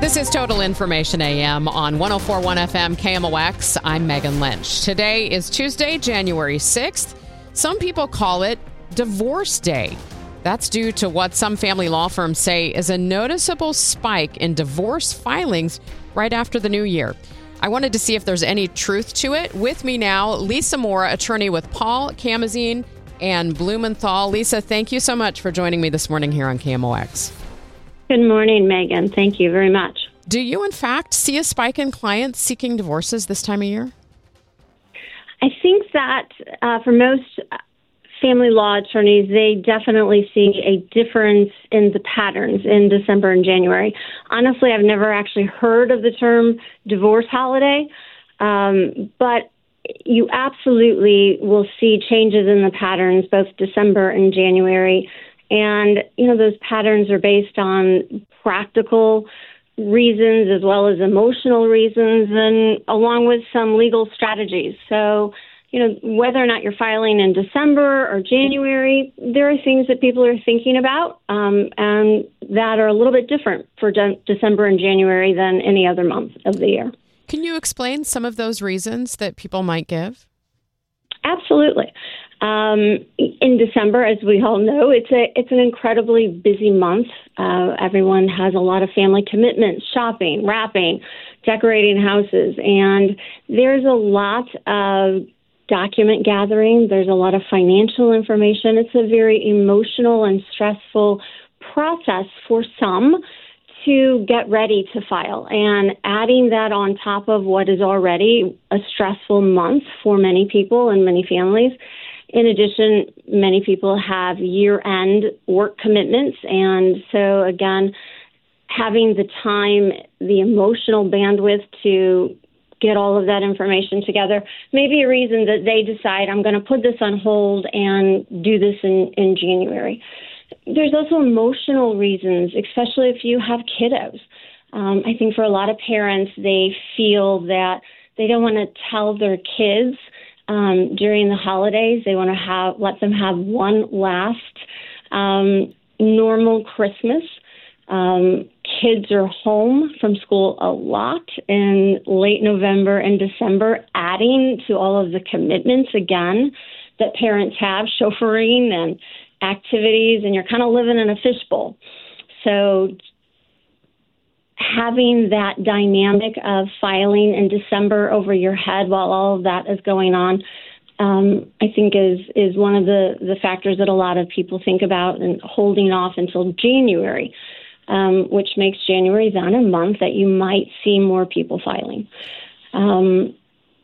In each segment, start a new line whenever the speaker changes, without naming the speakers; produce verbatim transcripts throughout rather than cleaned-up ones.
This is Total Information A M on one oh four point one F M K M O X. I'm Megan Lynch. Today is Tuesday, January sixth. Some people call it Divorce Day. That's due to what some family law firms say is a noticeable spike in divorce filings right after the new year. I wanted to see if there's any truth to it. With me now, Lisa Moore, attorney with Paul Kamazine and Blumenthal. Lisa, thank you so much for joining me this morning here on K M O X.
Good morning, Megan. Thank you very much.
Do you, in fact, see a spike in clients seeking divorces this time of year?
I think that uh, for most family law attorneys, they definitely see a difference in the patterns in December and January. Honestly, I've never actually heard of the term divorce holiday, um, but you absolutely will see changes in the patterns both December and January. And, you know, those patterns are based on practical reasons as well as emotional reasons and along with some legal strategies. So, you know, whether or not you're filing in December or January, there are things that people are thinking about um, and that are a little bit different for de- December and January than any other month of the year.
Can you explain some of those reasons that people might give?
Absolutely. Um, in December, as we all know, it's a it's an incredibly busy month. Uh, everyone has a lot of family commitments, shopping, wrapping, decorating houses, and there's a lot of document gathering. There's a lot of financial information. It's a very emotional and stressful process for some to get ready to file. And adding that on top of what is already a stressful month for many people and many families. In addition, many people have year-end work commitments. And so, again, having the time, the emotional bandwidth to get all of that information together may be a reason that they decide, I'm going to put this on hold and do this in, in January. There's also emotional reasons, especially if you have kiddos. Um, I think for a lot of parents, they feel that they don't want to tell their kids um, during the holidays. They want to have let them have one last um, normal Christmas. Um, kids are home from school a lot in late November and December, adding to all of the commitments, again, that parents have, chauffeuring and activities, and you're kind of living in a fishbowl. So having that dynamic of filing in December over your head while all of that is going on, um, I think is is one of the, the factors that a lot of people think about, and holding off until January, um, which makes January then a month that you might see more people filing. Um,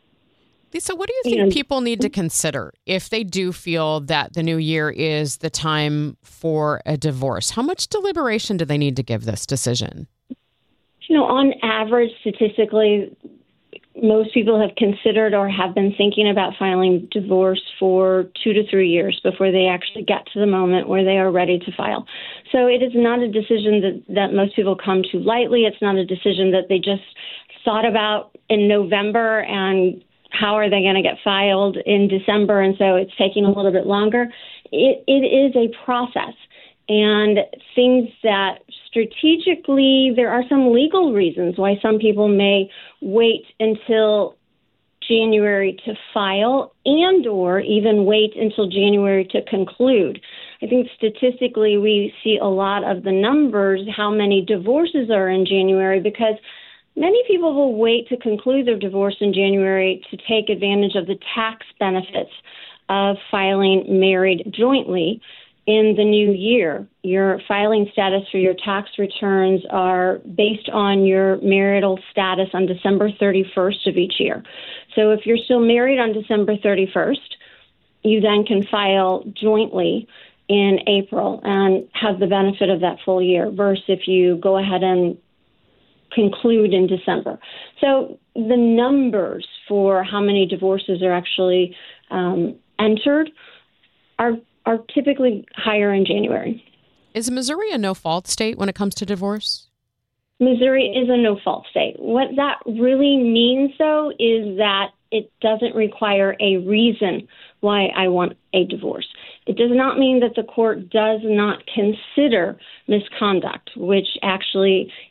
Lisa, what do you think you know, people need to consider if they do feel that the new year is the time for a divorce? How much deliberation do they need to give this decision?
You know, on average, statistically, most people have considered or have been thinking about filing divorce for two to three years before they actually get to the moment where they are ready to file. So it is not a decision that, that most people come to lightly. It's not a decision that they just thought about in November and how are they going to get filed in December, and so it's taking a little bit longer. It, it is a process, and things that strategically, there are some legal reasons why some people may wait until January to file and or even wait until January to conclude. I think statistically we see a lot of the numbers, how many divorces are in January, because many people will wait to conclude their divorce in January to take advantage of the tax benefits of filing married jointly in the new year. Your filing status for your tax returns are based on your marital status on December thirty-first of each year. So if you're still married on December thirty-first, you then can file jointly in April and have the benefit of that full year, versus if you go ahead and conclude in December. So the numbers for how many divorces are actually um, entered are are typically higher in January.
Is Missouri a no-fault state when it comes to divorce?
Missouri is a no-fault state. What that really means, though, is that it doesn't require a reason why I want a divorce. It does not mean that the court does not consider misconduct, which actually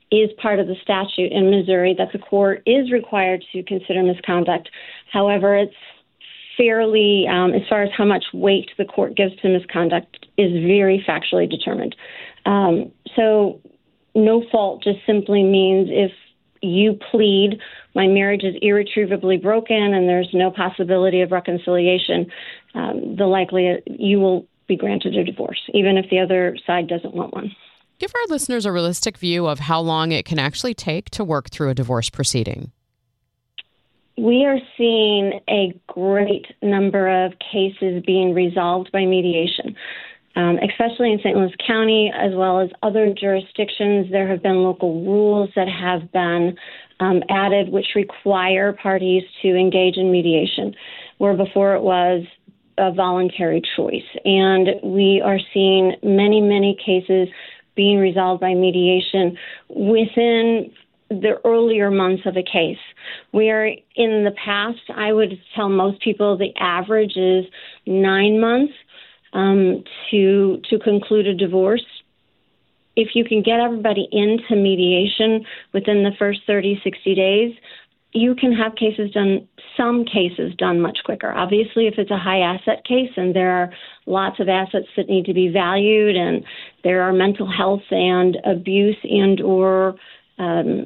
is part of the statute in Missouri that the court is required to consider misconduct. However, it's fairly, um, as far as how much weight the court gives to misconduct, is very factually determined. Um, so no fault just simply means if you plead, my marriage is irretrievably broken and there's no possibility of reconciliation, um, the likelihood you will be granted a divorce, even if the other side doesn't want one.
Give our listeners a realistic view of how long it can actually take to work through a divorce proceeding.
We are seeing a great number of cases being resolved by mediation. Um, especially in Saint Louis County, as well as other jurisdictions, there have been local rules that have been um, added which require parties to engage in mediation, where before it was a voluntary choice. And we are seeing many, many cases being resolved by mediation within the earlier months of a case. Where in the past, I would tell most people the average is nine months. Um, to to conclude a divorce. If you can get everybody into mediation within the first thirty, sixty days, you can have cases done, some cases done much quicker. Obviously, if it's a high asset case and there are lots of assets that need to be valued and there are mental health and abuse and or um,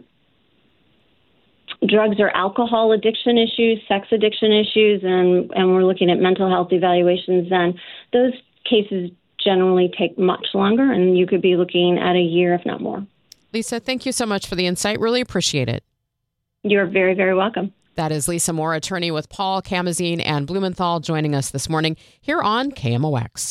drugs or alcohol addiction issues, sex addiction issues, and, and we're looking at mental health evaluations, then those cases generally take much longer, and you could be looking at a year, if not more.
Lisa, thank you so much for the insight. Really appreciate it.
You're very, very welcome.
That is Lisa Moore, attorney with Paul Kamazine and Blumenthal, joining us this morning here on K M O X.